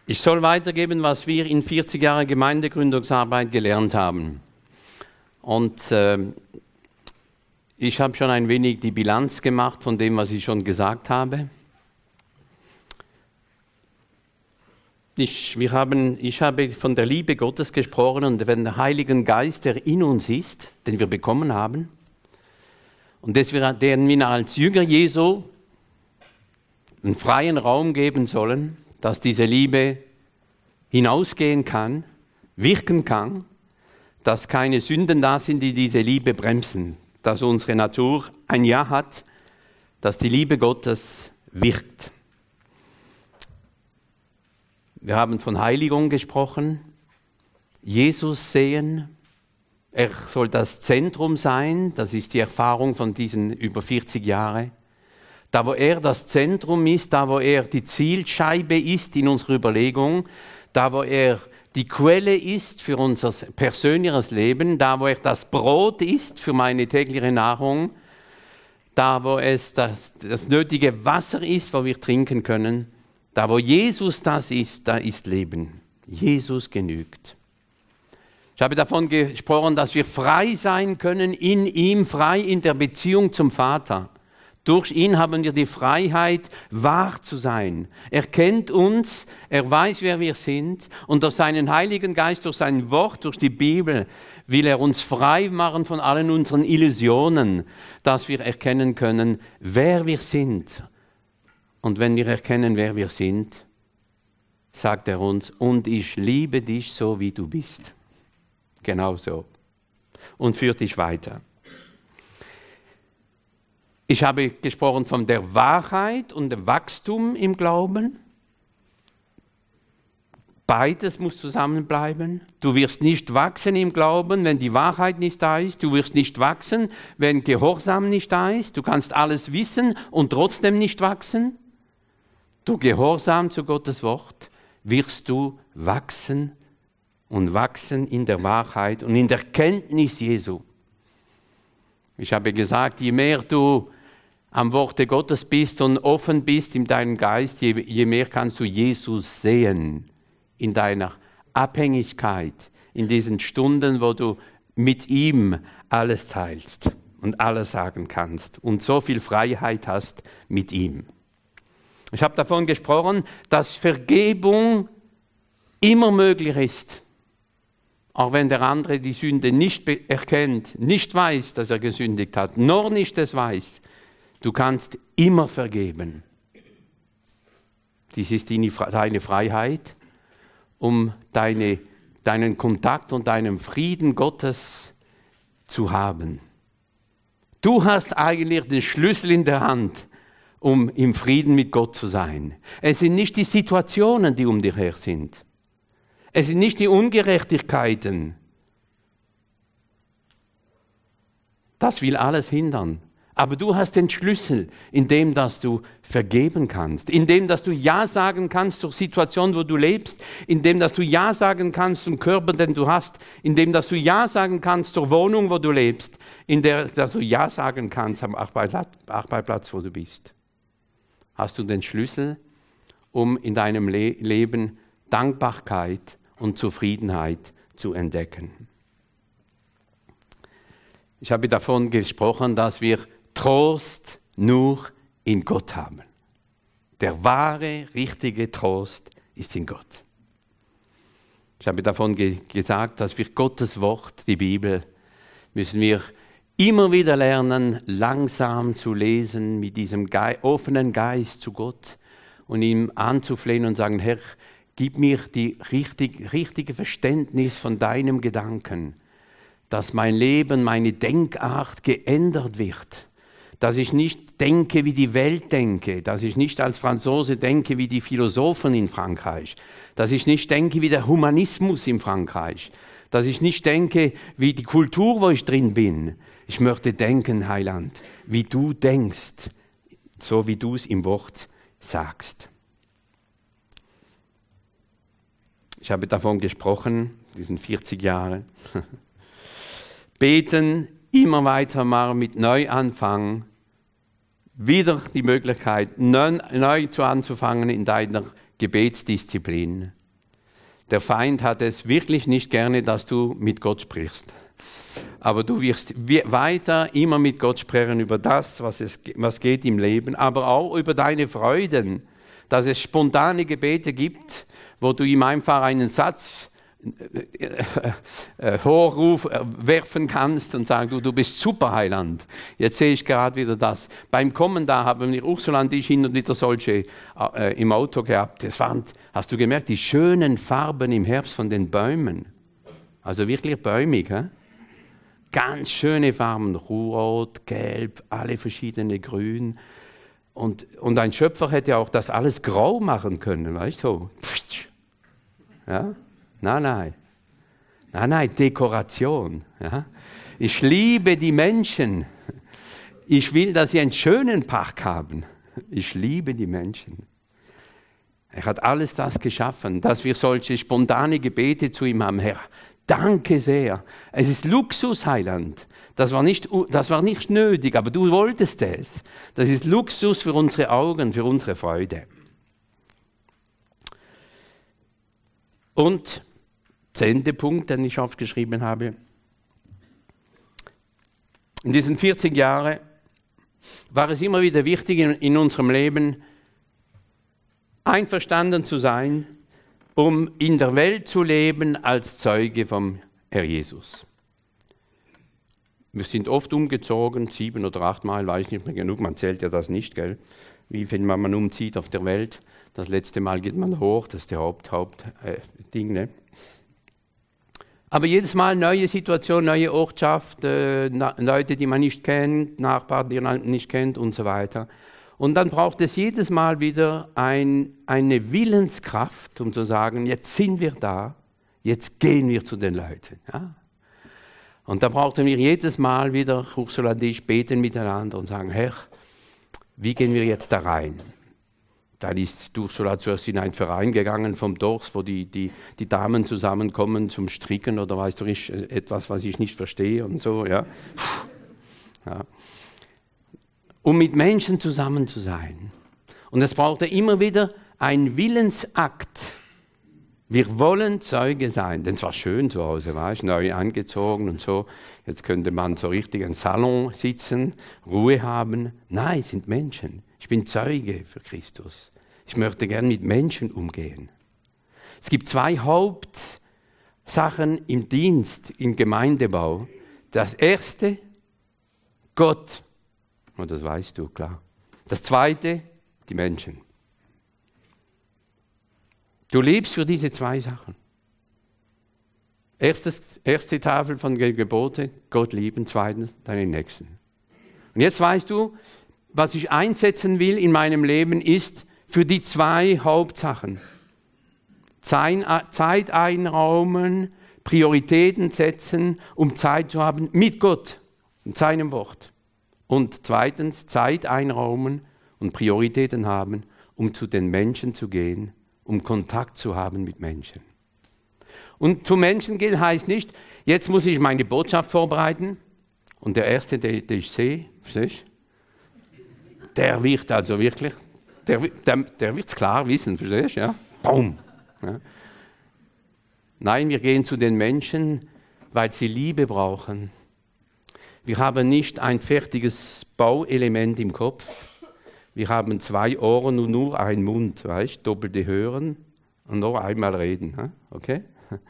Ich soll weitergeben, was wir in 40 Jahren Gemeindegründungsarbeit gelernt haben. Und ich habe schon ein wenig die Bilanz gemacht von dem, was ich schon gesagt habe. Ich habe von der Liebe Gottes gesprochen und von dem Heiligen Geist, der in uns ist, den wir bekommen haben. Und den wir als Jünger Jesu einen freien Raum geben sollen, dass diese Liebe hinausgehen kann, wirken kann, dass keine Sünden da sind, die diese Liebe bremsen, dass unsere Natur ein Ja hat, dass die Liebe Gottes wirkt. Wir haben von Heiligung gesprochen, Jesus sehen, er soll das Zentrum sein, das ist die Erfahrung von diesen über 40 Jahren. Da, wo er das Zentrum ist, da, wo er die Zielscheibe ist in unserer Überlegung, da, wo er die Quelle ist für unser persönliches Leben, da, wo er das Brot ist für meine tägliche Nahrung, da, wo es das nötige Wasser ist, wo wir trinken können, da, wo Jesus das ist, da ist Leben. Jesus genügt. Ich habe davon gesprochen, dass wir frei sein können in ihm, frei in der Beziehung zum Vater. Durch ihn haben wir die Freiheit, wahr zu sein. Er kennt uns, er weiß, wer wir sind und durch seinen Heiligen Geist, durch sein Wort, durch die Bibel will er uns frei machen von allen unseren Illusionen, dass wir erkennen können, wer wir sind. Und wenn wir erkennen, wer wir sind, sagt er uns, und ich liebe dich so, wie du bist. Genau so. Und führt dich weiter. Ich habe gesprochen von der Wahrheit und dem Wachstum im Glauben. Beides muss zusammenbleiben. Du wirst nicht wachsen im Glauben, wenn die Wahrheit nicht da ist. Du wirst nicht wachsen, wenn Gehorsam nicht da ist. Du kannst alles wissen und trotzdem nicht wachsen. Du Gehorsam zu Gottes Wort, wirst du wachsen und wachsen in der Wahrheit und in der Kenntnis Jesu. Ich habe gesagt, je mehr du am Worte Gottes bist und offen bist in deinem Geist, je mehr kannst du Jesus sehen in deiner Abhängigkeit, in diesen Stunden, wo du mit ihm alles teilst und alles sagen kannst und so viel Freiheit hast mit ihm. Ich habe davon gesprochen, dass Vergebung immer möglich ist, auch wenn der andere die Sünde nicht erkennt, nicht weiß, dass er gesündigt hat, noch nicht es weiß. Du kannst immer vergeben. Dies ist deine Freiheit, um deinen Kontakt und deinen Frieden Gottes zu haben. Du hast eigentlich den Schlüssel in der Hand, um im Frieden mit Gott zu sein. Es sind nicht die Situationen, die um dich her sind. Es sind nicht die Ungerechtigkeiten. Das will alles hindern. Aber du hast den Schlüssel, indem dass du vergeben kannst, indem dass du Ja sagen kannst zur Situation, wo du lebst, indem dass du Ja sagen kannst zum Körper, den du hast, indem dass du Ja sagen kannst zur Wohnung, wo du lebst, indem dass du Ja sagen kannst am Arbeitsplatz, wo du bist. Hast du den Schlüssel, um in deinem Leben Dankbarkeit und Zufriedenheit zu entdecken. Ich habe davon gesprochen, dass wir Trost nur in Gott haben. Der wahre, richtige Trost ist in Gott. Ich habe davon gesagt, dass wir Gottes Wort, die Bibel, müssen wir immer wieder lernen, langsam zu lesen, mit diesem offenen Geist zu Gott und ihm anzuflehen und sagen, Herr, gib mir die richtige Verständnis von deinem Gedanken, dass mein Leben, meine Denkart geändert wird, dass ich nicht denke, wie die Welt denke, dass ich nicht als Franzose denke, wie die Philosophen in Frankreich, dass ich nicht denke, wie der Humanismus in Frankreich, dass ich nicht denke, wie die Kultur, wo ich drin bin. Ich möchte denken, Heiland, wie du denkst, so wie du es im Wort sagst. Ich habe davon gesprochen, diesen 40 Jahre. Beten, immer weitermachen mit Neuanfang, wieder die Möglichkeit, neu anzufangen in deiner Gebetsdisziplin. Der Feind hat es wirklich nicht gerne, dass du mit Gott sprichst. Aber du wirst weiter immer mit Gott sprechen über das, was geht im Leben, aber auch über deine Freuden. Dass es spontane Gebete gibt, wo du ihm einfach einen Satz werfen kannst und sagen, du bist super, Heiland. Jetzt sehe ich gerade wieder das. Beim Kommen da haben wir Ursula und ich hin und wieder solche im Auto gehabt. Das waren, hast du gemerkt, die schönen Farben im Herbst von den Bäumen. Also wirklich bäumig. He? Ganz schöne Farben, rot, gelb, alle verschiedene Grün. Und ein Schöpfer hätte auch das alles grau machen können, weißt du? So. Ja? Nein, Dekoration. Ja? Ich liebe die Menschen. Ich will, dass sie einen schönen Park haben. Ich liebe die Menschen. Er hat alles das geschaffen, dass wir solche spontane Gebete zu ihm haben. Herr, danke sehr. Es ist Luxus, Heiland. Das war nicht nötig, aber du wolltest es. Das ist Luxus für unsere Augen, für unsere Freude. Und 10. Punkt, den ich aufgeschrieben habe. In diesen 40 Jahren war es immer wieder wichtig in unserem Leben, einverstanden zu sein, um in der Welt zu leben als Zeuge vom Herr Jesus. Wir sind oft umgezogen, 7 oder 8 Mal, weiß nicht mehr genug, man zählt ja das nicht, gell? Wie viel man umzieht auf der Welt. Das letzte Mal geht man hoch, das ist der Hauptding. Ne? Aber jedes Mal neue Situation, neue Ortschaft, Leute, die man nicht kennt, Nachbarn, die man nicht kennt und so weiter. Und dann braucht es jedes Mal wieder eine Willenskraft, um zu sagen, jetzt sind wir da, jetzt gehen wir zu den Leuten. Ja? Und da brauchten wir jedes Mal wieder, Ursula und ich, beten miteinander und sagen, Herr, wie gehen wir jetzt da rein? Dann ist Ursula zuerst in einen Verein gegangen vom Dorf, wo die Damen zusammenkommen zum Stricken oder weißt du, etwas, was ich nicht verstehe und so. Ja. Ja. Um mit Menschen zusammen zu sein. Und es brauchte immer wieder einen Willensakt. Wir wollen Zeuge sein, denn es war schön zu Hause, war ich neu angezogen und so. Jetzt könnte man so richtig im Salon sitzen, Ruhe haben. Nein, es sind Menschen. Ich bin Zeuge für Christus. Ich möchte gern mit Menschen umgehen. Es gibt 2 Hauptsachen im Dienst, im Gemeindebau. Das erste, Gott. Und das weißt du, klar. Das zweite, die Menschen. Du lebst für diese 2 Sachen. Erste Tafel von Gebote, Gott lieben, zweitens deinen Nächsten. Und jetzt weißt du, was ich einsetzen will in meinem Leben ist für die 2 Hauptsachen. Zeit einräumen, Prioritäten setzen, um Zeit zu haben mit Gott und seinem Wort. Und zweitens Zeit einräumen und Prioritäten haben, um zu den Menschen zu gehen, um Kontakt zu haben mit Menschen. Und zu Menschen gehen heißt nicht, jetzt muss ich meine Botschaft vorbereiten und der Erste, den ich sehe, verstehst du? Der wird also wirklich, der wird es klar wissen, verstehst du? Ja? Boom. Ja. Nein, wir gehen zu den Menschen, weil sie Liebe brauchen. Wir haben nicht ein fertiges Bauelement im Kopf. Wir haben 2 Ohren und nur einen Mund, weißt? Doppelte Hören und noch einmal reden. Okay?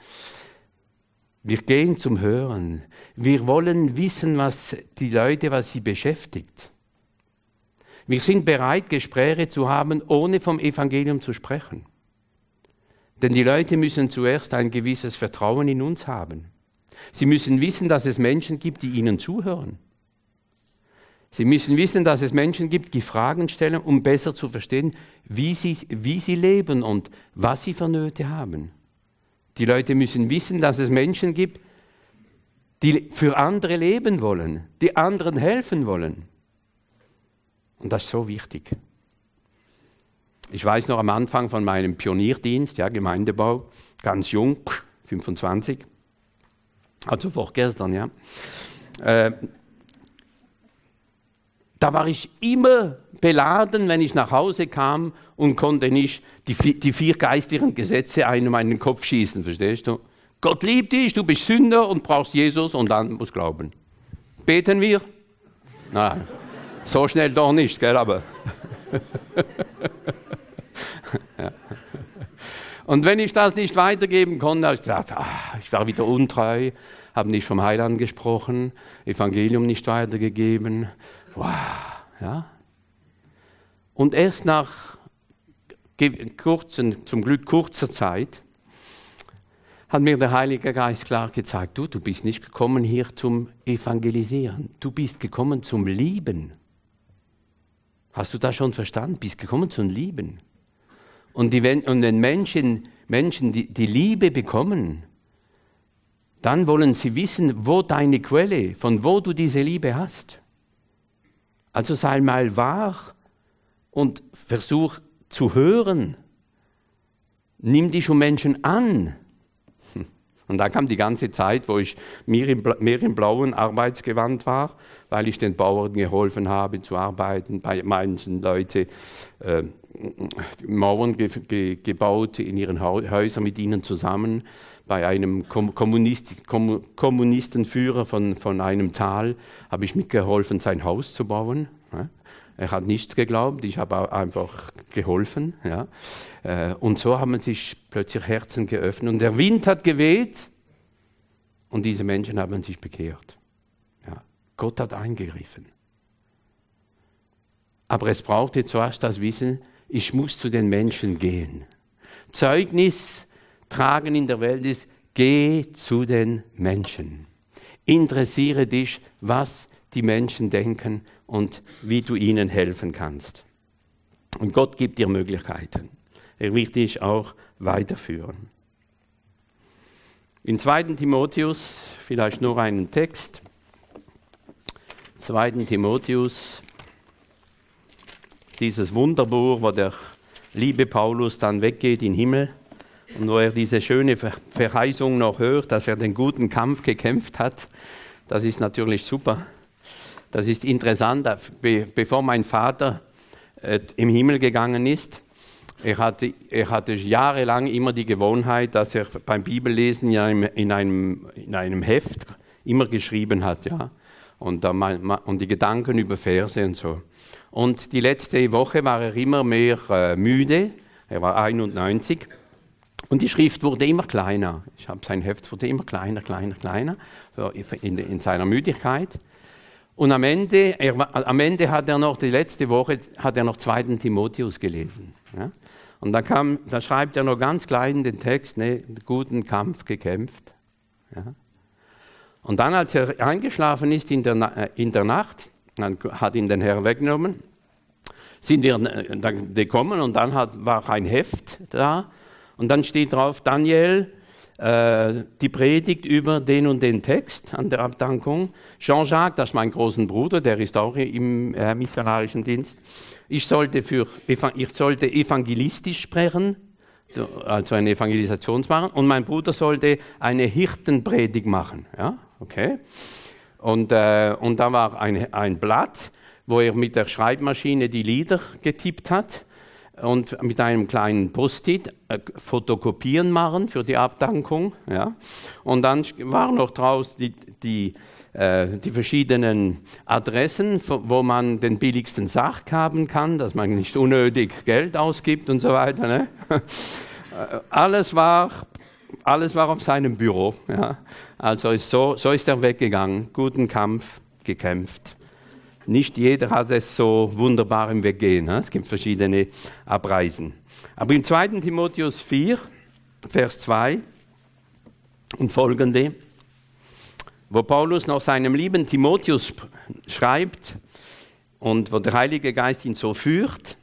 Wir gehen zum Hören. Wir wollen wissen, was die Leute, was sie beschäftigt. Wir sind bereit, Gespräche zu haben, ohne vom Evangelium zu sprechen. Denn die Leute müssen zuerst ein gewisses Vertrauen in uns haben. Sie müssen wissen, dass es Menschen gibt, die ihnen zuhören. Sie müssen wissen, dass es Menschen gibt, die Fragen stellen, um besser zu verstehen, wie sie leben und was sie für Nöte haben. Die Leute müssen wissen, dass es Menschen gibt, die für andere leben wollen, die anderen helfen wollen. Und das ist so wichtig. Ich weiß noch am Anfang von meinem Pionierdienst, ja, Gemeindebau, ganz jung, 25, also vorgestern, ja. Da war ich immer beladen, wenn ich nach Hause kam und konnte nicht die 4 geistlichen Gesetze einem in den Kopf schießen, verstehst du? Gott liebt dich, du bist Sünder und brauchst Jesus und dann musst glauben. Beten wir? Nein, so schnell doch nicht, gell, aber... ja. Und wenn ich das nicht weitergeben konnte, habe ich gesagt, ich war wieder untreu, habe nicht vom Heiland gesprochen, Evangelium nicht weitergegeben. Wow, ja. Und erst nach zum Glück kurzer Zeit, hat mir der Heilige Geist klar gezeigt, du bist nicht gekommen hier zum Evangelisieren, du bist gekommen zum Lieben. Hast du das schon verstanden? Du bist gekommen zum Lieben. Und wenn Menschen die Liebe bekommen, dann wollen sie wissen, wo deine Quelle, von wo du diese Liebe hast. Also sei mal wach und versuch zu hören. Nimm dich um Menschen an. Und dann kam die ganze Zeit, wo ich mehr im blauen Arbeitsgewand war, weil ich den Bauern geholfen habe zu arbeiten, bei manchen Leuten Mauern gebaut in ihren Häusern mit ihnen zusammen, bei einem Kommunistenführer von einem Tal habe ich mitgeholfen, sein Haus zu bauen. Er hat nichts geglaubt, ich habe einfach geholfen. Ja. Und so haben sich plötzlich Herzen geöffnet und der Wind hat geweht und diese Menschen haben sich bekehrt. Ja. Gott hat eingegriffen. Aber es brauchte zuerst das Wissen, ich muss zu den Menschen gehen. Zeugnis tragen in der Welt ist, geh zu den Menschen. Interessiere dich, was die Menschen denken und wie du ihnen helfen kannst. Und Gott gibt dir Möglichkeiten. Er wird dich auch weiterführen. In 2. Timotheus, vielleicht nur einen Text. 2. Timotheus, dieses Wunderbuch, wo der liebe Paulus dann weggeht in den Himmel und wo er diese schöne Verheißung noch hört, dass er den guten Kampf gekämpft hat. Das ist natürlich super. Das ist interessant, bevor mein Vater im Himmel gegangen ist. Er hatte jahrelang immer die Gewohnheit, dass er beim Bibellesen ja in einem Heft immer geschrieben hat, ja, und die Gedanken über Verse und so. Und die letzte Woche war er immer mehr müde. Er war 91 und die Schrift wurde immer kleiner. Sein Heft wurde immer kleiner in seiner Müdigkeit. Und am Ende hat er noch, die letzte Woche, hat er noch 2. Timotheus gelesen. Ja? Und da schreibt er noch ganz klein den Text, guten Kampf gekämpft. Ja? Und dann, als er eingeschlafen ist in der Nacht, dann hat ihn der Herr weggenommen, sind wir dann gekommen und dann war ein Heft da und dann steht drauf, Daniel, die Predigt über den und den Text an der Abdankung. Jean-Jacques, das ist mein großer Bruder, der ist auch im missionarischen Dienst. Ich sollte evangelistisch sprechen, also eine Evangelisation machen, und mein Bruder sollte eine Hirtenpredigt machen. Ja, okay. Und da war ein Blatt, wo er mit der Schreibmaschine die Lieder getippt hat und mit einem kleinen Post-it fotokopieren machen für die Abdankung. Ja. Und dann waren noch draußen die verschiedenen Adressen, wo man den billigsten Sach haben kann, dass man nicht unnötig Geld ausgibt und so weiter. Ne? Alles war auf seinem Büro. Ja. Also so ist er weggegangen, guten Kampf gekämpft. Nicht jeder hat es so wunderbar im Weggehen. Ne? Es gibt verschiedene Abreisen. Aber im 2. Timotheus 4, Vers 2 und folgende, wo Paulus noch seinem lieben Timotheus schreibt und wo der Heilige Geist ihn so führt,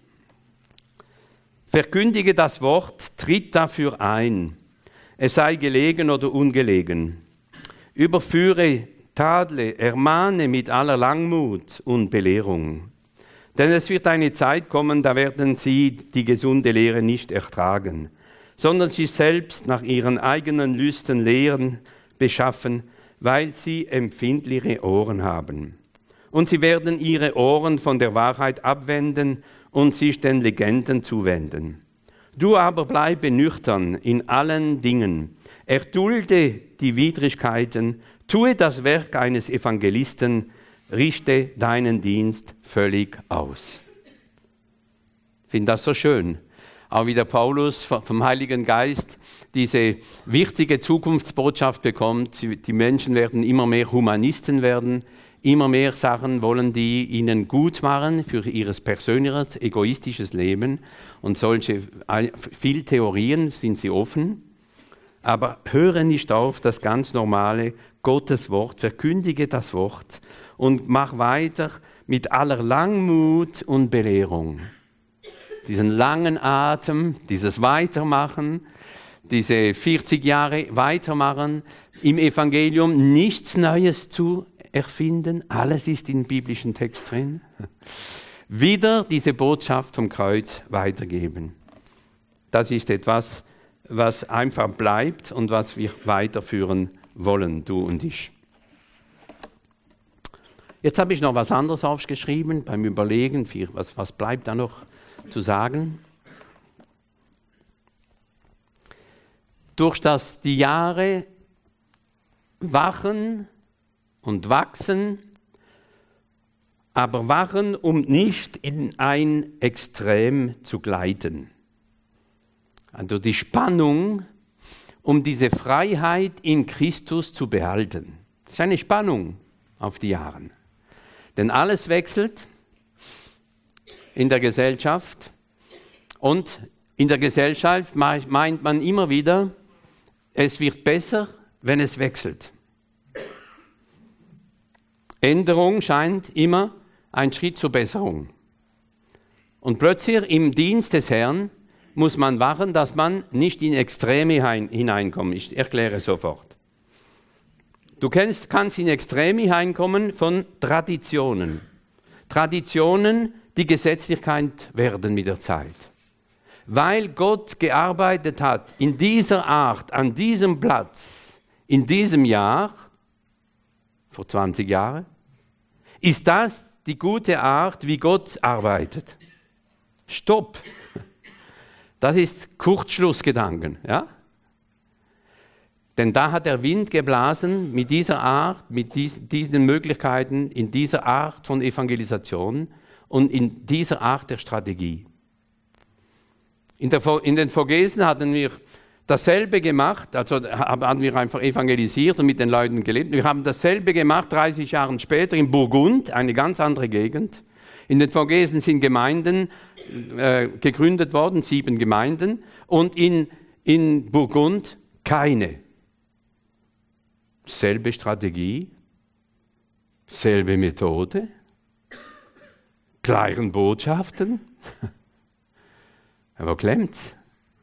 verkündige das Wort, tritt dafür ein, es sei gelegen oder ungelegen, überführe, tadle, ermahne mit aller Langmut und Belehrung. Denn es wird eine Zeit kommen, da werden sie die gesunde Lehre nicht ertragen, sondern sich selbst nach ihren eigenen Lüsten Lehren beschaffen, weil sie empfindliche Ohren haben. und sie werden ihre Ohren von der Wahrheit abwenden und sich den Legenden zuwenden. Du aber bleibe nüchtern in allen Dingen, erdulde die Widrigkeiten, tue das Werk eines Evangelisten, richte deinen Dienst völlig aus. Ich finde das so schön. Auch wie der Paulus vom Heiligen Geist diese wichtige Zukunftsbotschaft bekommt. Die Menschen werden immer mehr Humanisten werden, immer mehr Sachen wollen die ihnen gut machen für ihr persönliches, egoistisches Leben. Und solche, viel Theorien sind sie offen. Aber höre nicht auf, das ganz normale Gottes Wort, verkündige das Wort und mach weiter mit aller Langmut und Belehrung. Diesen langen Atem, dieses Weitermachen, diese 40 Jahre weitermachen, im Evangelium nichts Neues zu erfinden, alles ist im biblischen Text drin. Wieder diese Botschaft vom Kreuz weitergeben. Das ist etwas, was einfach bleibt und was wir weiterführen wollen, du und ich. Jetzt habe ich noch was anderes aufgeschrieben beim Überlegen, was bleibt da noch zu sagen. Durch das die Jahre wachen und wachsen, aber wachen, um nicht in ein Extrem zu gleiten. Also die Spannung, um diese Freiheit in Christus zu behalten. Das ist eine Spannung auf die Jahre. Denn alles wechselt in der Gesellschaft und in der Gesellschaft meint man immer wieder, es wird besser, wenn es wechselt. Änderung scheint immer ein Schritt zur Besserung. Und plötzlich im Dienst des Herrn muss man wachen, dass man nicht in Extreme hineinkommt. Ich erkläre sofort. Du kannst in Extreme hineinkommen von Traditionen. Traditionen, die Gesetzlichkeit werden mit der Zeit. Weil Gott gearbeitet hat in dieser Art, an diesem Platz, in diesem Jahr, vor 20 Jahren, ist das die gute Art, wie Gott arbeitet. Stopp! Das ist Kurzschlussgedanken, ja? Denn da hat der Wind geblasen mit dieser Art, mit diesen Möglichkeiten, in dieser Art von Evangelisation und in dieser Art der Strategie. In den Vogesen hatten wir dasselbe gemacht, also haben wir einfach evangelisiert und mit den Leuten gelebt. Wir haben dasselbe gemacht 30 Jahre später in Burgund, eine ganz andere Gegend. In den Vogesen sind Gemeinden gegründet worden, 7 Gemeinden, und in Burgund keine. Selbe Strategie, selbe Methode, gleichen Botschaften. Aber klemmt's?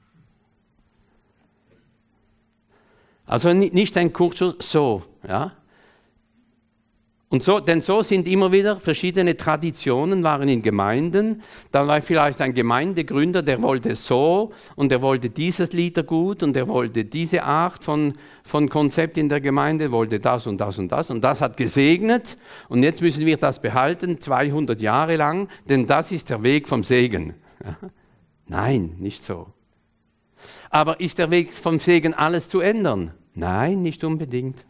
Also nicht ein Kurzschluss, so, ja. Und so, denn so sind immer wieder verschiedene Traditionen, waren in Gemeinden. Da war vielleicht ein Gemeindegründer, der wollte so und der wollte dieses Liedergut und der wollte diese Art von Konzept in der Gemeinde, wollte das und das und das. Und das hat gesegnet und jetzt müssen wir das behalten, 200 Jahre lang, denn das ist der Weg vom Segen. Ja? Nein, nicht so. Aber ist der Weg vom Segen, alles zu ändern? Nein, nicht unbedingt.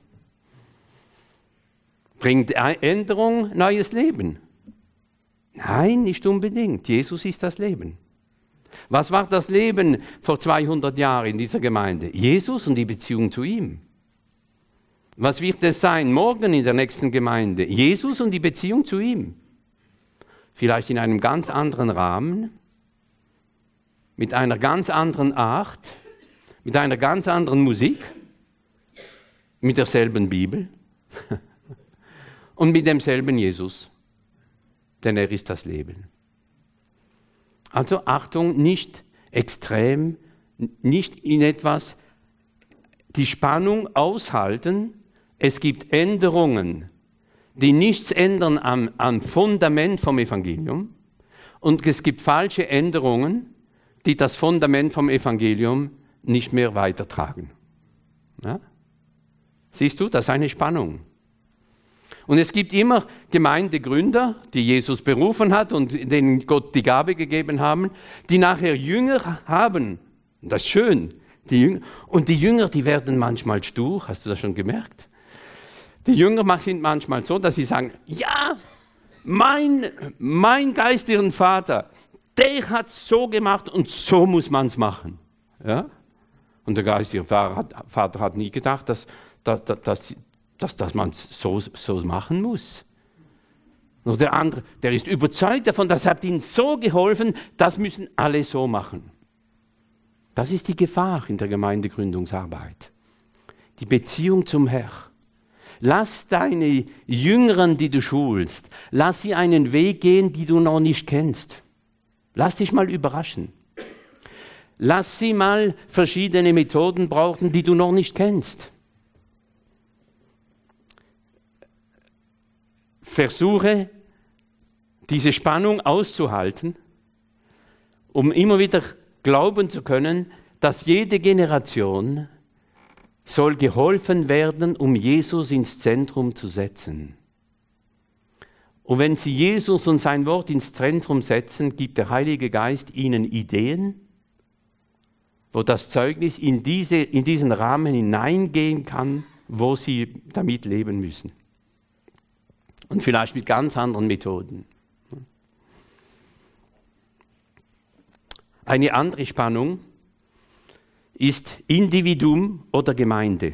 Bringt Änderung neues Leben? Nein, nicht unbedingt. Jesus ist das Leben. Was war das Leben vor 200 Jahren in dieser Gemeinde? Jesus und die Beziehung zu ihm. Was wird es sein morgen in der nächsten Gemeinde? Jesus und die Beziehung zu ihm. Vielleicht in einem ganz anderen Rahmen, mit einer ganz anderen Art, mit einer ganz anderen Musik, mit derselben Bibel. Und mit demselben Jesus, denn er ist das Leben. Also Achtung, nicht extrem, nicht in etwas, die Spannung aushalten. Es gibt Änderungen, die nichts ändern am Fundament vom Evangelium. Und es gibt falsche Änderungen, die das Fundament vom Evangelium nicht mehr weitertragen. Ja? Siehst du, das ist eine Spannung. Und es gibt immer Gemeindegründer, die Jesus berufen hat und denen Gott die Gabe gegeben haben, die nachher Jünger haben. Das ist schön. Und die Jünger, die werden manchmal stur. Hast du das schon gemerkt? Die Jünger sind manchmal so, dass sie sagen, ja, mein geistlichen Vater, der hat so gemacht und so muss man es machen. Ja? Und der geistliche Vater hat nie gedacht, dass man es so machen muss. Und der andere, der ist überzeugt davon, das hat ihm so geholfen, das müssen alle so machen. Das ist die Gefahr in der Gemeindegründungsarbeit. Die Beziehung zum Herrn. Lass deine Jüngeren, die du schulst, lass sie einen Weg gehen, die du noch nicht kennst. Lass dich mal überraschen. Lass sie mal verschiedene Methoden brauchen, die du noch nicht kennst. Versuche, diese Spannung auszuhalten, um immer wieder glauben zu können, dass jede Generation soll geholfen werden, um Jesus ins Zentrum zu setzen. Und wenn sie Jesus und sein Wort ins Zentrum setzen, gibt der Heilige Geist ihnen Ideen, wo das Zeugnis in diesen Rahmen hineingehen kann, wo sie damit leben müssen. Und vielleicht mit ganz anderen Methoden. Eine andere Spannung ist Individuum oder Gemeinde.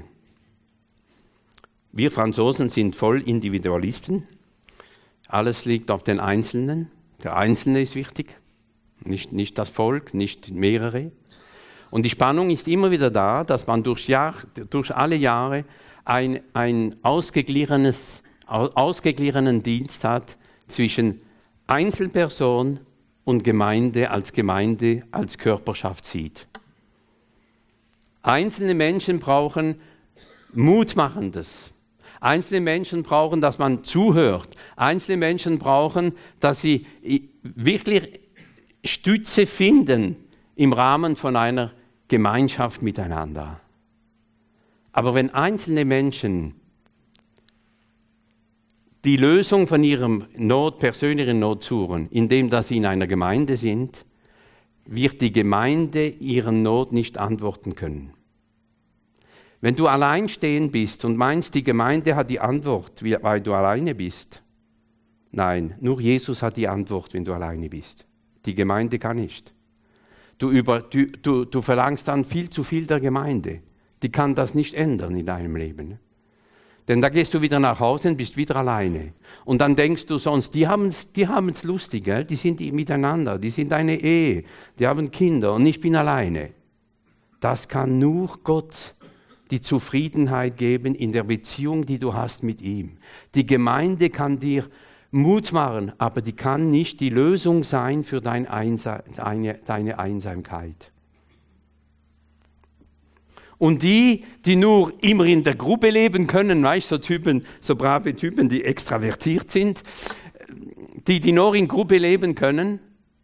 Wir Franzosen sind voll Individualisten. Alles liegt auf den Einzelnen. Der Einzelne ist wichtig, nicht das Volk, nicht mehrere. Und die Spannung ist immer wieder da, dass man durch alle Jahre ein ausgeglichenen Dienst hat zwischen Einzelperson und Gemeinde als Körperschaft sieht. Einzelne Menschen brauchen Mutmachendes. Einzelne Menschen brauchen, dass man zuhört. Einzelne Menschen brauchen, dass sie wirklich Stütze finden im Rahmen von einer Gemeinschaft miteinander. Aber wenn einzelne Menschen die Lösung von ihrem persönlichen Not suchen, indem dass sie in einer Gemeinde sind, wird die Gemeinde ihren Not nicht antworten können. Wenn du allein stehen bist und meinst, die Gemeinde hat die Antwort, weil du alleine bist. Nein, nur Jesus hat die Antwort, wenn du alleine bist. Die Gemeinde kann nicht. Du verlangst dann viel zu viel der Gemeinde. Die kann das nicht ändern in deinem Leben. Denn da gehst du wieder nach Hause und bist wieder alleine. Und dann denkst du sonst, die haben's lustig, gell? Die sind miteinander, die sind eine Ehe, die haben Kinder und ich bin alleine. Das kann nur Gott die Zufriedenheit geben in der Beziehung, die du hast mit ihm. Die Gemeinde kann dir Mut machen, aber die kann nicht die Lösung sein für deine Einsamkeit. Und die nur immer in der Gruppe leben können, weißt du, so brave Typen, die extravertiert sind, die nur in Gruppe leben können,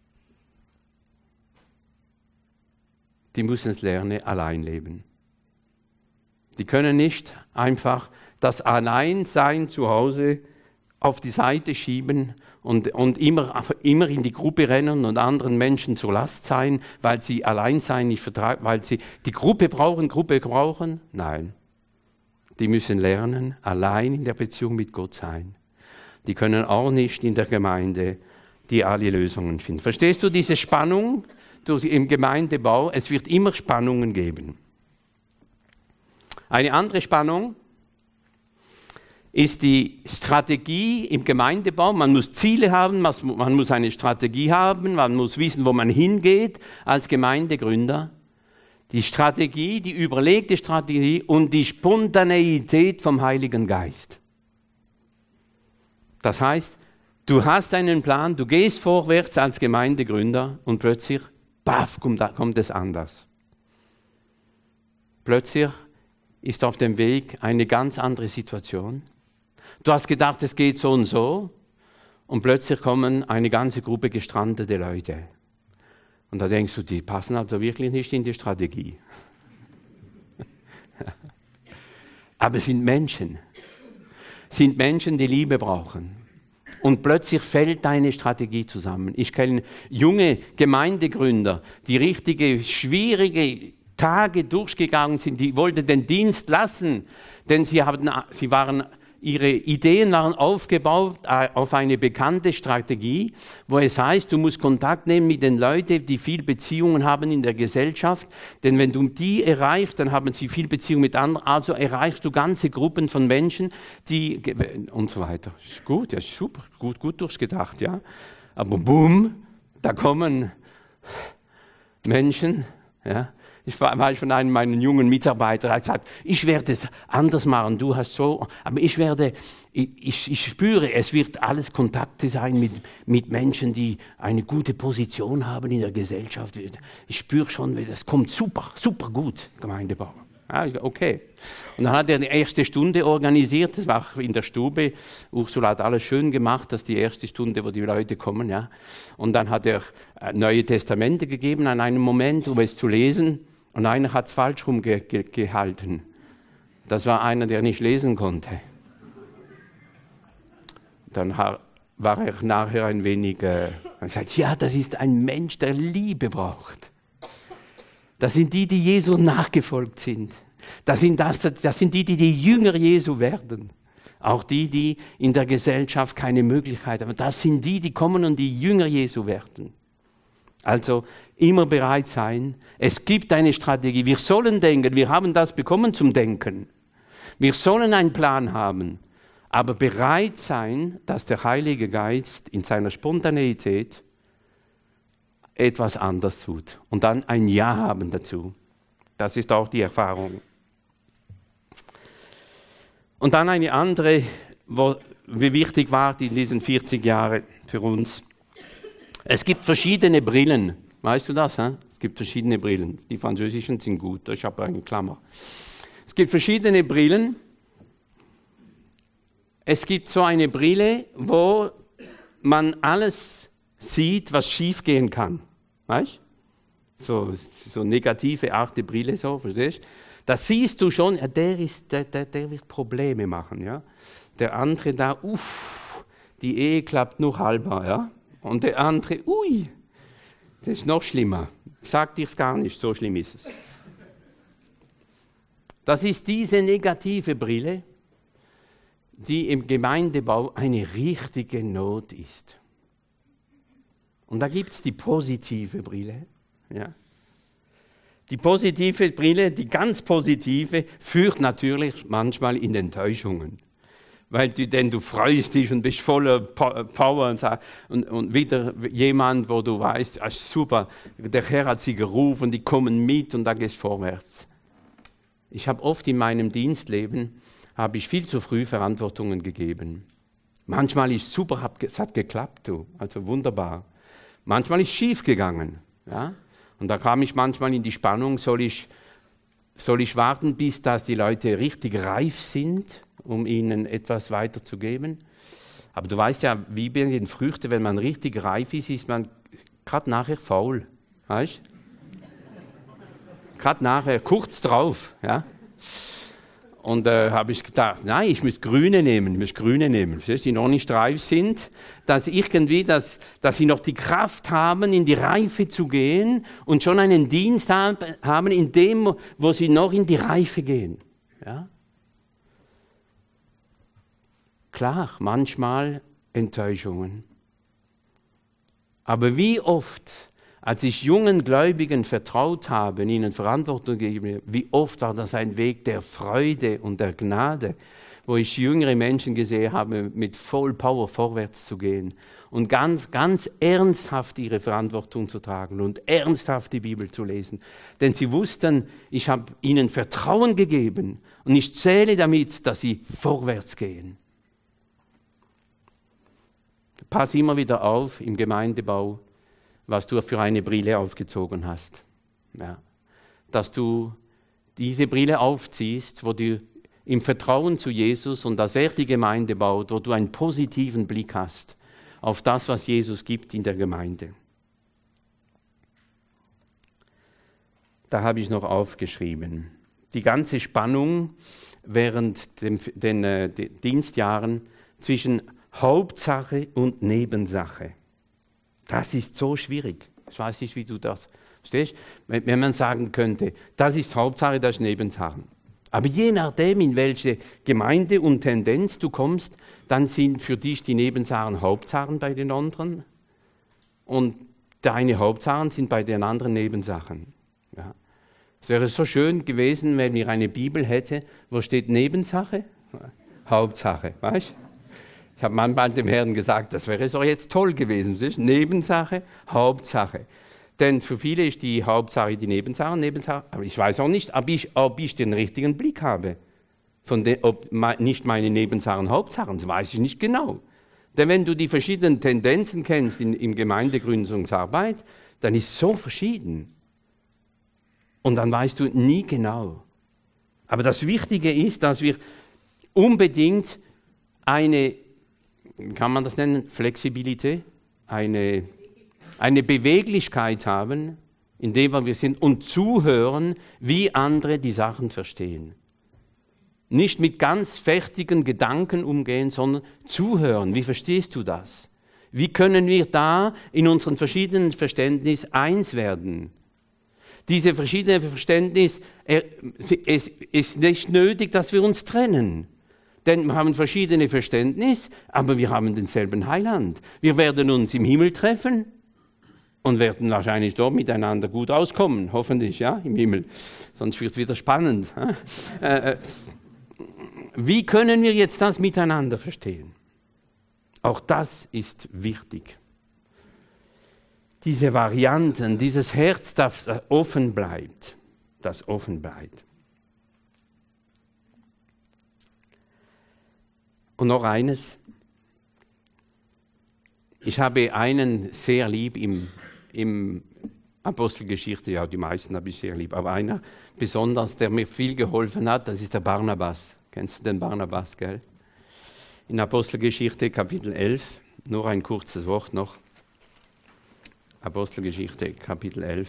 die müssen es lernen, allein leben. Die können nicht einfach das Alleinsein zu Hause auf die Seite schieben und immer in die Gruppe rennen und anderen Menschen zur Last sein, weil sie Alleinsein nicht vertragen, weil sie die Gruppe brauchen. Nein, die müssen lernen, allein in der Beziehung mit Gott sein. Die können auch nicht in der Gemeinde die alle Lösungen finden. Verstehst du diese Spannung im Gemeindebau? Es wird immer Spannungen geben. Eine andere Spannung ist die Strategie im Gemeindebau. Man muss Ziele haben, man muss eine Strategie haben, man muss wissen, wo man hingeht als Gemeindegründer. Die Strategie, die überlegte Strategie und die Spontaneität vom Heiligen Geist. Das heißt, du hast einen Plan, du gehst vorwärts als Gemeindegründer und plötzlich, baff, kommt es anders. Plötzlich ist auf dem Weg eine ganz andere Situation. Du hast gedacht, es geht so und plötzlich kommen eine ganze Gruppe gestrandete Leute. Und da denkst du, die passen also wirklich nicht in die Strategie. Aber es sind Menschen. sind Menschen, die Liebe brauchen. Und plötzlich fällt deine Strategie zusammen. Ich kenne junge Gemeindegründer, die richtige, schwierige Tage durchgegangen sind, die wollten den Dienst lassen, denn ihre Ideen waren aufgebaut auf eine bekannte Strategie, wo es heißt, du musst Kontakt nehmen mit den Leuten, die viel Beziehungen haben in der Gesellschaft, denn wenn du die erreichst, dann haben sie viel Beziehung mit anderen, also erreichst du ganze Gruppen von Menschen, die und so weiter. Ist gut, ja, super, gut durchgedacht, ja. Aber boom, da kommen Menschen, ja. Ich weiß von einem meiner jungen Mitarbeiter, der hat gesagt, ich werde es anders machen, du hast so, aber ich spüre, es wird alles Kontakte sein mit Menschen, die eine gute Position haben in der Gesellschaft. Ich spüre schon, das kommt super gut, Gemeindebau. Ja, okay. Und dann hat er die erste Stunde organisiert, das war in der Stube. Ursula hat alles schön gemacht, dass die erste Stunde, wo die Leute kommen, ja. Und dann hat er Neue Testamente gegeben an einem Moment, um es zu lesen. Und einer hat es falsch rumgehalten. Das war einer, der nicht lesen konnte. Dann war er nachher ein wenig, sagt, ja, das ist ein Mensch, der Liebe braucht. Das sind die Jesus nachgefolgt sind. Das sind die Jünger Jesu werden. Auch die in der Gesellschaft keine Möglichkeit haben. Das sind die kommen und die Jünger Jesu werden. Also immer bereit sein. Es gibt eine Strategie. Wir sollen denken. Wir haben das bekommen zum Denken. Wir sollen einen Plan haben. Aber bereit sein, dass der Heilige Geist in seiner Spontaneität etwas anders tut. Und dann ein Ja haben dazu. Das ist auch die Erfahrung. Und dann eine andere, wie wichtig war in diesen 40 Jahren für uns. Es gibt verschiedene Brillen. Weißt du das? Es gibt verschiedene Brillen. Die französischen sind gut. Ich habe eine Klammer. Es gibt verschiedene Brillen. Es gibt so eine Brille, wo man alles sieht, was schief gehen kann. Weißt du? So negative, achte Brille, so, verstehst du? Da siehst du schon, der wird Probleme machen. Ja? Der andere da, die Ehe klappt nur halber. Ja? Und der andere, das ist noch schlimmer. Sag dir's gar nicht, so schlimm ist es. Das ist diese negative Brille, die im Gemeindebau eine richtige Not ist. Und da gibt es die positive Brille. Ja. Die positive Brille, die ganz positive, führt natürlich manchmal in Enttäuschungen. Denn du freust dich und bist voller Power und wieder jemand, wo du weißt, super, der Herr hat sie gerufen, die kommen mit und da geht es vorwärts. Ich habe oft in meinem Dienstleben viel zu früh Verantwortungen gegeben. Manchmal ist es super, es hat geklappt, also wunderbar. Manchmal ist es schief gegangen. Ja? Und da kam ich manchmal in die Spannung, soll ich warten, bis dass die Leute richtig reif sind, um ihnen etwas weiterzugeben? Aber du weißt ja, wie bei den Früchten, wenn man richtig reif ist, ist man gerade nachher faul. Weißt du? Gerade nachher, kurz drauf. Ja? Und habe ich gedacht, nein, ich muss Grüne nehmen, die noch nicht reif sind, dass sie noch die Kraft haben, in die Reife zu gehen und schon einen Dienst haben, in dem, wo sie noch in die Reife gehen. Ja? Klar, manchmal Enttäuschungen. Aber wie oft, als ich jungen Gläubigen vertraut habe, ihnen Verantwortung gegeben, wie oft war das ein Weg der Freude und der Gnade, wo ich jüngere Menschen gesehen habe, mit voll Power vorwärts zu gehen und ganz, ganz ernsthaft ihre Verantwortung zu tragen und ernsthaft die Bibel zu lesen. Denn sie wussten, ich habe ihnen Vertrauen gegeben und ich zähle damit, dass sie vorwärts gehen. Pass immer wieder auf im Gemeindebau, was du für eine Brille aufgezogen hast. Ja. Dass du diese Brille aufziehst, wo du im Vertrauen zu Jesus und dass er die Gemeinde baut, wo du einen positiven Blick hast auf das, was Jesus gibt in der Gemeinde. Da habe ich noch aufgeschrieben. die ganze Spannung während den Dienstjahren zwischen Hauptsache und Nebensache. Das ist so schwierig. Ich weiß nicht, wie du das verstehst. Wenn man sagen könnte, das ist Hauptsache, das ist Nebensache. Aber je nachdem, in welche Gemeinde und Tendenz du kommst, dann sind für dich die Nebensachen Hauptsachen bei den anderen und deine Hauptsachen sind bei den anderen Nebensachen. Ja. Es wäre so schön gewesen, wenn wir eine Bibel hätten, wo steht Nebensache, Hauptsache, weißt du? Ich habe manchmal dem Herrn gesagt, das wäre so jetzt toll gewesen. Das ist Nebensache, Hauptsache. Denn für viele ist die Hauptsache die Nebensache. Aber ich weiß auch nicht, ob ich den richtigen Blick habe. Ob nicht meine Nebensachen Hauptsachen, das weiß ich nicht genau. Denn wenn du die verschiedenen Tendenzen kennst in Gemeindegründungsarbeit, dann ist es so verschieden. Und dann weißt du nie genau. Aber das Wichtige ist, dass wir unbedingt eine, kann man das nennen, Flexibilität, eine Beweglichkeit haben, in dem wir sind, und zuhören, wie andere die Sachen verstehen. Nicht mit ganz fertigen Gedanken umgehen, sondern zuhören. Wie verstehst du das? Wie können wir da in unseren verschiedenen Verständnissen eins werden? Diese verschiedenen Verständnisse, es ist nicht nötig, dass wir uns trennen. Denn wir haben verschiedene Verständnisse, aber wir haben denselben Heiland. Wir werden uns im Himmel treffen und werden wahrscheinlich dort miteinander gut auskommen, hoffentlich, ja, im Himmel. Sonst wird es wieder spannend. Wie können wir jetzt das miteinander verstehen? Auch das ist wichtig. Diese Varianten, dieses Herz, das offen bleibt. Und noch eines. Ich habe einen sehr lieb im Apostelgeschichte, ja, die meisten habe ich sehr lieb, aber einer besonders, der mir viel geholfen hat, das ist der Barnabas. Kennst du den Barnabas, gell? In Apostelgeschichte Kapitel 11, nur ein kurzes Wort noch. Apostelgeschichte Kapitel 11.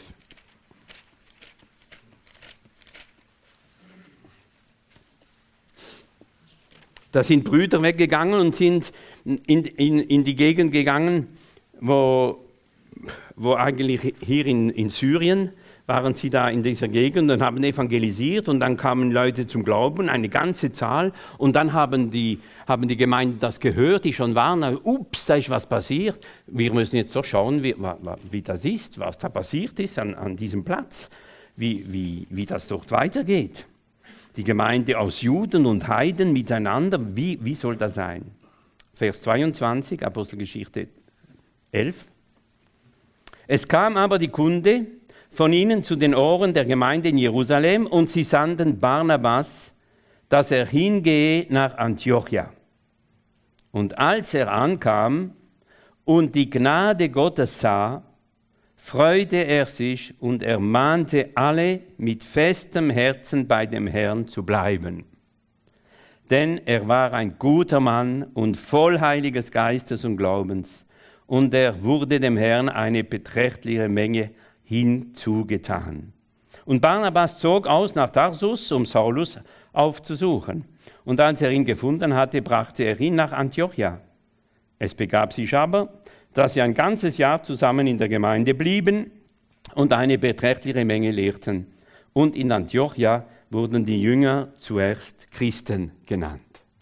Da sind Brüder weggegangen und sind in die Gegend gegangen, wo eigentlich hier in Syrien waren sie da in dieser Gegend und haben evangelisiert und dann kamen Leute zum Glauben, eine ganze Zahl, und dann haben die Gemeinden das gehört, die schon waren, ups, da ist was passiert, wir müssen jetzt doch schauen, wie das ist, was da passiert ist an diesem Platz, wie das dort weitergeht. Die Gemeinde aus Juden und Heiden miteinander, wie soll das sein? Vers 22, Apostelgeschichte 11. Es kam aber die Kunde von ihnen zu den Ohren der Gemeinde in Jerusalem und sie sandten Barnabas, dass er hingehe nach Antiochia. Und als er ankam und die Gnade Gottes sah, freute er sich und ermahnte alle, mit festem Herzen bei dem Herrn zu bleiben. Denn er war ein guter Mann und voll Heiliges Geistes und Glaubens, und er wurde dem Herrn eine beträchtliche Menge hinzugetan. Und Barnabas zog aus nach Tarsus, um Saulus aufzusuchen. Und als er ihn gefunden hatte, brachte er ihn nach Antiochia. Es begab sich aber, dass sie ein ganzes Jahr zusammen in der Gemeinde blieben und eine beträchtliche Menge lehrten. Und in Antiochia wurden die Jünger zuerst Christen genannt.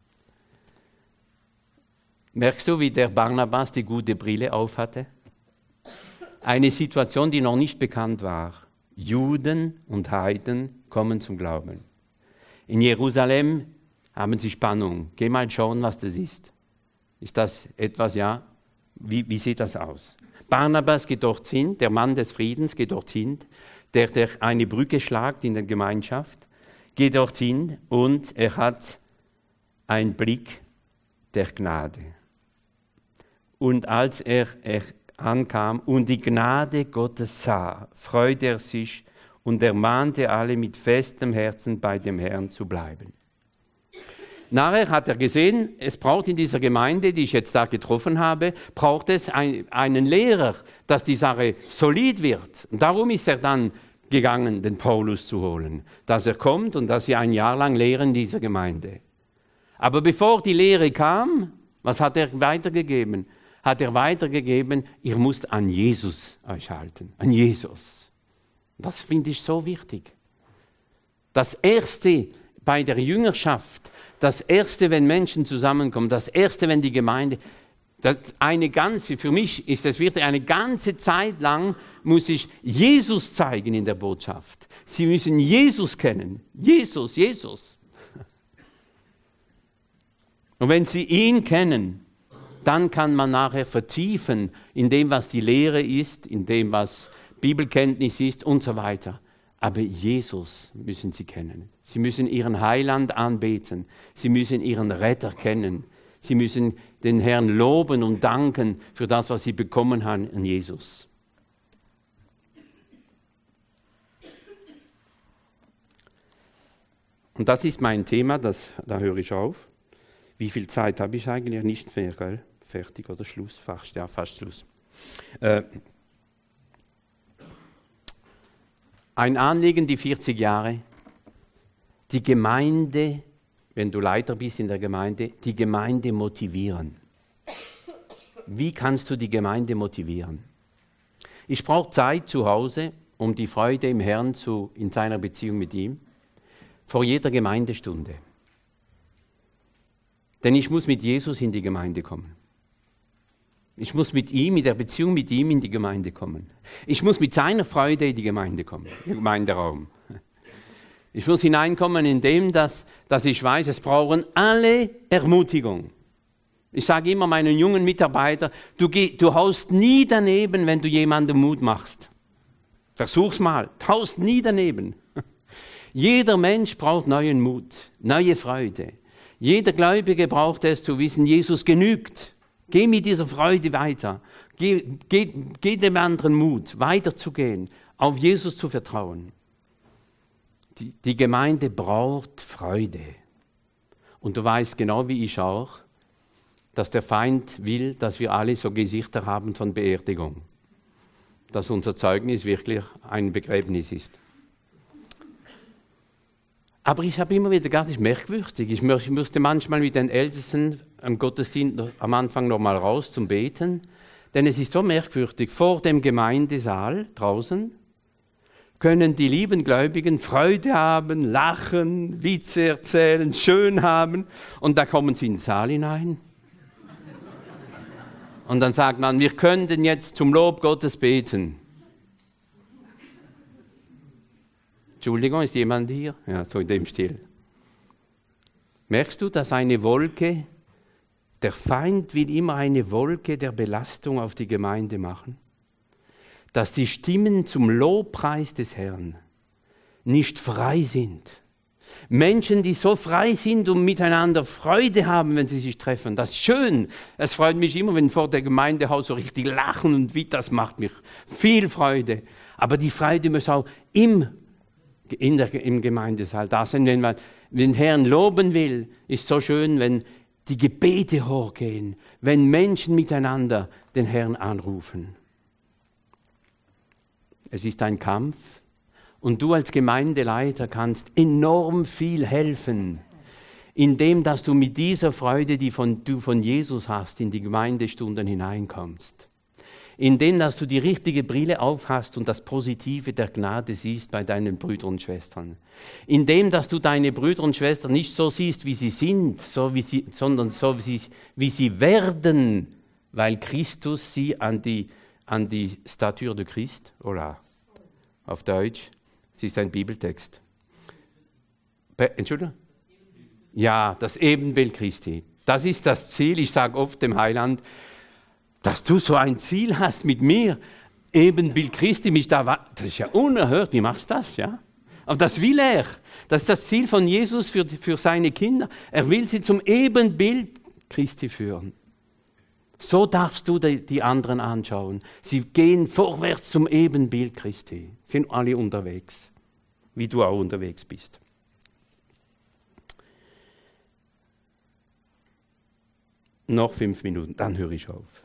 Merkst du, wie der Barnabas die gute Brille aufhatte? Eine Situation, die noch nicht bekannt war. Juden und Heiden kommen zum Glauben. In Jerusalem haben sie Spannung. Geh mal schauen, was das ist. Ist das etwas, ja? Wie sieht das aus? Barnabas geht dorthin, der Mann des Friedens geht dorthin, der eine Brücke schlagt in der Gemeinschaft, geht dorthin und er hat einen Blick der Gnade. Und als er ankam und die Gnade Gottes sah, freute er sich und ermahnte alle mit festem Herzen bei dem Herrn zu bleiben. Nachher hat er gesehen, es braucht in dieser Gemeinde, die ich jetzt da getroffen habe, braucht es einen Lehrer, dass die Sache solid wird. Und darum ist er dann gegangen, den Paulus zu holen, dass er kommt und dass sie ein Jahr lang lehren in dieser Gemeinde. Aber bevor die Lehre kam, was hat er weitergegeben? Hat er weitergegeben, ihr müsst an Jesus euch halten, an Jesus. Das finde ich so wichtig. Das Erste bei der Jüngerschaft, das Erste, wenn Menschen zusammenkommen, das Erste, wenn die Gemeinde, für mich ist es wirklich eine ganze Zeit lang, muss ich Jesus zeigen in der Botschaft. Sie müssen Jesus kennen. Jesus, Jesus. Und wenn sie ihn kennen, dann kann man nachher vertiefen in dem, was die Lehre ist, in dem, was Bibelkenntnis ist und so weiter. Aber Jesus müssen sie kennen. Sie müssen ihren Heiland anbeten. Sie müssen ihren Retter kennen. Sie müssen den Herrn loben und danken für das, was sie bekommen haben in Jesus. Und das ist mein Thema, da höre ich auf. Wie viel Zeit habe ich eigentlich? Nicht mehr, gell? Fertig oder Schluss? Fast Schluss. Ein Anliegen, die 40 Jahre. Die Gemeinde, wenn du Leiter bist in der Gemeinde, die Gemeinde motivieren. Wie kannst du die Gemeinde motivieren? Ich brauche Zeit zu Hause, um die Freude im Herrn in seiner Beziehung mit ihm, vor jeder Gemeindestunde. Denn ich muss mit Jesus in die Gemeinde kommen. Ich muss mit ihm, mit der Beziehung mit ihm in die Gemeinde kommen. Ich muss mit seiner Freude in die Gemeinde kommen, im Gemeinderaum. Ich muss hineinkommen in dem, dass ich weiß, es brauchen alle Ermutigung. Ich sage immer meinen jungen Mitarbeitern, du haust nie daneben, wenn du jemandem Mut machst. Versuch's mal, du haust nie daneben. Jeder Mensch braucht neuen Mut, neue Freude. Jeder Gläubige braucht es zu wissen, Jesus genügt. Geh mit dieser Freude weiter. Geh dem anderen Mut, weiterzugehen, auf Jesus zu vertrauen. Die Gemeinde braucht Freude. Und du weißt genau wie ich auch, dass der Feind will, dass wir alle so Gesichter haben von Beerdigung. Dass unser Zeugnis wirklich ein Begräbnis ist. Aber ich habe immer wieder gar nicht merkwürdig. Ich musste manchmal mit den Ältesten am Gottesdienst am Anfang noch mal raus zum Beten. Denn es ist so merkwürdig. Vor dem Gemeindesaal draußen können die lieben Gläubigen Freude haben, lachen, Witze erzählen, schön haben. Und da kommen sie in den Saal hinein. Und dann sagt man, wir könnten jetzt zum Lob Gottes beten. Entschuldigung, ist jemand hier? Ja, so in dem Stil. Merkst du, dass eine Wolke, der Feind will immer eine Wolke der Belastung auf die Gemeinde machen? Dass die Stimmen zum Lobpreis des Herrn nicht frei sind. Menschen, die so frei sind und miteinander Freude haben, wenn sie sich treffen. Das ist schön. Es freut mich immer, wenn vor der Gemeindehaus so richtig lachen und wie, das macht mich viel Freude. Aber die Freude muss auch im Gemeindesaal da sein. Wenn man den Herrn loben will, ist so schön, wenn die Gebete hochgehen, wenn Menschen miteinander den Herrn anrufen. Es ist ein Kampf und du als Gemeindeleiter kannst enorm viel helfen, indem dass du mit dieser Freude, die du von Jesus hast, in die Gemeindestunden hineinkommst. Indem dass du die richtige Brille aufhast und das Positive der Gnade siehst bei deinen Brüdern und Schwestern. Indem dass du deine Brüder und Schwestern nicht so siehst, wie sie sind, sondern so wie sie werden, weil Christus sie an die Stature de Christ, oder auf Deutsch, es ist ein Bibeltext. Entschuldigung? Ja, das Ebenbild Christi. Das ist das Ziel. Ich sage oft dem Heiland, dass du so ein Ziel hast mit mir, Ebenbild Christi, das ist ja unerhört, wie machst du das, ja? Aber das will er. Das ist das Ziel von Jesus für seine Kinder. Er will sie zum Ebenbild Christi führen. So darfst du die anderen anschauen. Sie gehen vorwärts zum Ebenbild Christi. Sind alle unterwegs, wie du auch unterwegs bist. Noch 5 Minuten, dann höre ich auf.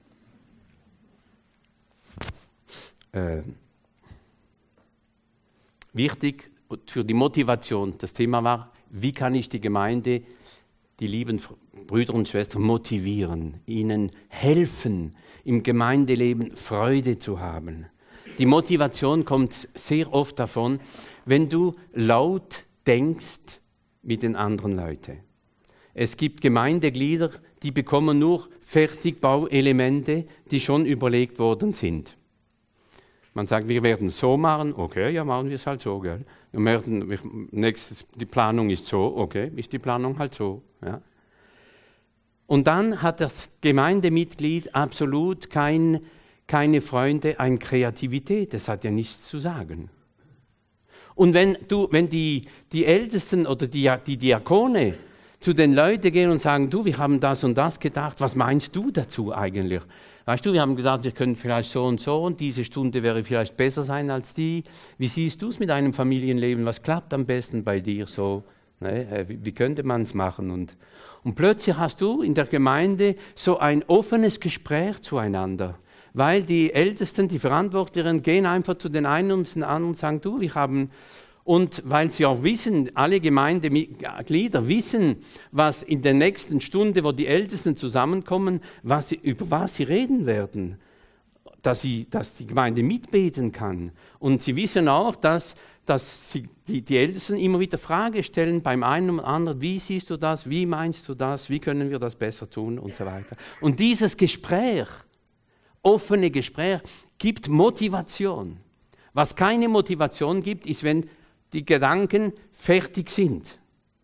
wichtig für die Motivation. Das Thema war, wie kann ich die Gemeinde, die lieben Brüder und Schwestern motivieren, ihnen helfen, im Gemeindeleben Freude zu haben. Die Motivation kommt sehr oft davon, wenn du laut denkst mit den anderen Leuten. Es gibt Gemeindeglieder, die bekommen nur Fertigbauelemente, die schon überlegt worden sind. Man sagt, wir werden so machen, okay, ja, machen wir es halt so, gell? Die Planung ist so, okay, ist die Planung halt so. Ja. Und dann hat das Gemeindemitglied absolut keine Freunde an Kreativität, das hat ja nichts zu sagen. Und wenn die Ältesten oder die Diakone zu den Leuten gehen und sagen, du, wir haben das und das gedacht, was meinst du dazu eigentlich? Weißt du, wir haben gedacht, wir können vielleicht so und diese Stunde wäre vielleicht besser sein als die. Wie siehst du es mit deinem Familienleben? Was klappt am besten bei dir so? Ne? Wie könnte man es machen? Und plötzlich hast du in der Gemeinde so ein offenes Gespräch zueinander. Weil die Ältesten, die Verantwortlichen gehen einfach zu den einen und den anderen und sagen, du, wir haben... Und weil sie auch wissen, alle Gemeindeglieder wissen, was in der nächsten Stunde, wo die Ältesten zusammenkommen, über was sie reden werden, dass die Gemeinde mitbeten kann. Und sie wissen auch, dass die Ältesten immer wieder Fragen stellen beim einen und anderen, wie siehst du das, wie meinst du das, wie können wir das besser tun und so weiter. Und dieses Gespräch, offene Gespräch, gibt Motivation. Was keine Motivation gibt, ist, wenn die Gedanken fertig sind.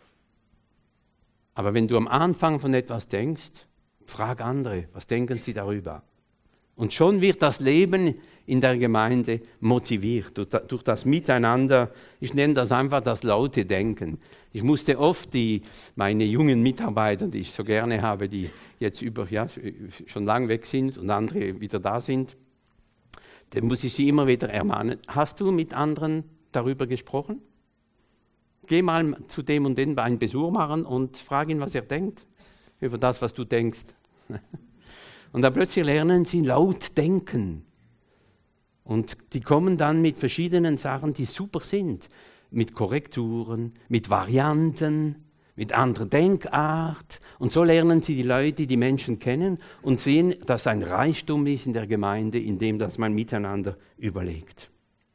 Aber wenn du am Anfang von etwas denkst, frag andere, was denken sie darüber? Und schon wird das Leben in der Gemeinde motiviert, durch das Miteinander. Ich nenne das einfach das laute Denken. Ich musste oft meine jungen Mitarbeiter, die ich so gerne habe, die jetzt schon lang weg sind und andere wieder da sind, dann muss ich sie immer wieder ermahnen. Hast du mit anderen darüber gesprochen? Geh mal zu dem und den einen Besuch machen und frag ihn, was er denkt über das, was du denkst. Und dann plötzlich lernen sie laut denken. Und die kommen dann mit verschiedenen Sachen, die super sind. Mit Korrekturen, mit Varianten, mit anderer Denkart. Und so lernen sie die Leute, die Menschen kennen und sehen, dass ein Reichtum ist in der Gemeinde, in dem dass man miteinander überlegt.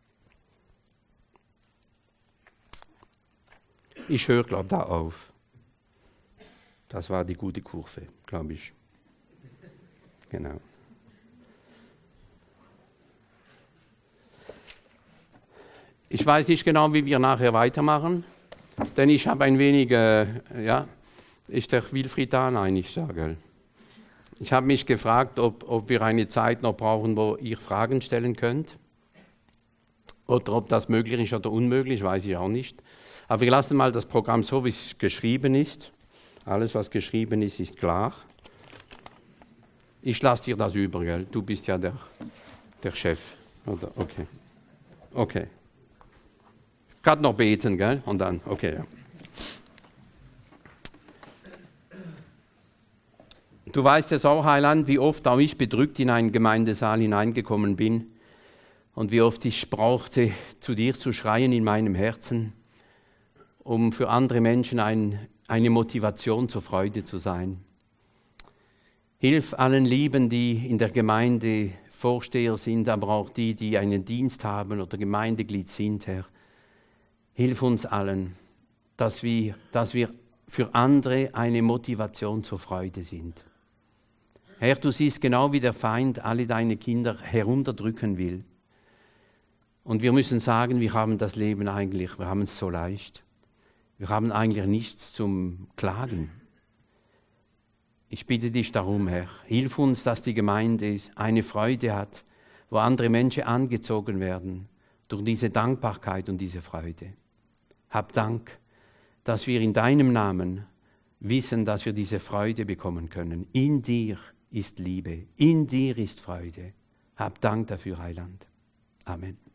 Ich höre, glaube ich, da auf. Das war die gute Kurve, glaube ich. Genau. Ich weiß nicht genau, wie wir nachher weitermachen, denn ich habe ein wenig, ist der Wilfried da? Nein, ich sage. Ich habe mich gefragt, ob wir eine Zeit noch brauchen, wo ihr Fragen stellen könnt. Oder ob das möglich ist oder unmöglich, weiß ich auch nicht. Aber wir lassen mal das Programm so, wie es geschrieben ist. Alles, was geschrieben ist, ist klar. Ich lasse dir das über, gell? Du bist ja der Chef. Oder? Okay. Okay. Gerade noch beten, gell? Und dann, okay. Ja. Du weißt es auch, Heiland, wie oft auch ich bedrückt in einen Gemeindesaal hineingekommen bin und wie oft ich brauchte, zu dir zu schreien in meinem Herzen, um für andere Menschen eine Motivation zur Freude zu sein. Hilf allen Lieben, die in der Gemeinde Vorsteher sind, aber auch die einen Dienst haben oder Gemeindeglied sind, Herr. Hilf uns allen, dass wir für andere eine Motivation zur Freude sind. Herr, du siehst genau, wie der Feind alle deine Kinder herunterdrücken will. Und wir müssen sagen, wir haben das Leben eigentlich, wir haben es so leicht. Wir haben eigentlich nichts zum Klagen. Ich bitte dich darum, Herr, hilf uns, dass die Gemeinde eine Freude hat, wo andere Menschen angezogen werden durch diese Dankbarkeit und diese Freude. Hab Dank, dass wir in deinem Namen wissen, dass wir diese Freude bekommen können. In dir ist Liebe, in dir ist Freude. Hab Dank dafür, Heiland. Amen.